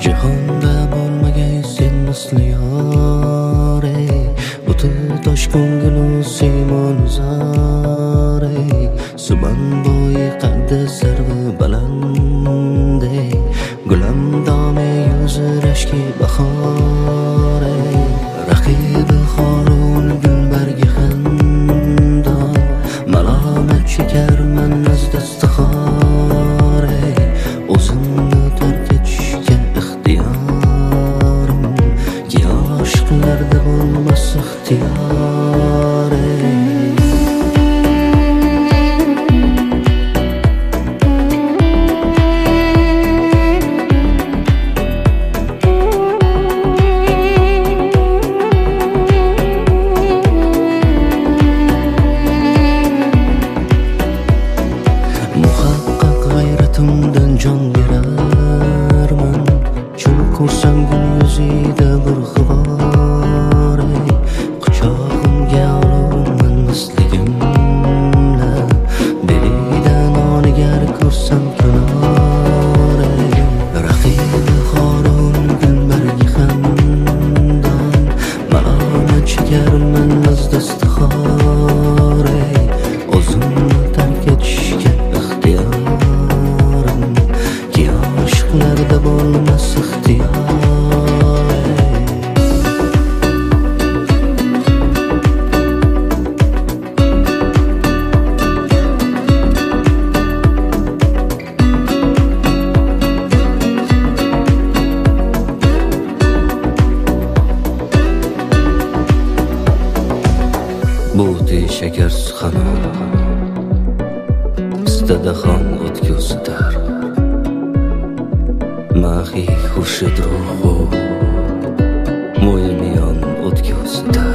Jahonda bo'lmagay sen misli yor, o'ti tosh ko'ngil simon zor, suban bo'yi qaddi sarvi baland, gulam dome yuzi rashki bahor, raqibi Harun gulbargi xandon, malomat chekarman az dastixor, o'zimni tark etishga ixtiyorim, ki oshqlarda bo'lmas ixtiyor. Muhaqqaq g'ayratimdan jon berarman, chul ko'rsam gul yuzida bir g'ubor, quchog'imga olaman misligimla, belidan onigar ko'rsam kunor, raqibi Harun gulbargi xandon, malomat chekarman az dastixor, o'zimni tark etishga ixtiyorim, ki oshqlarda bo'lmas ixtiyor. Bo'ti shakarsiz xanon, istada ham o'tga usitar, mahi xurshid ruhu mo'yimiyon o'tga usitar.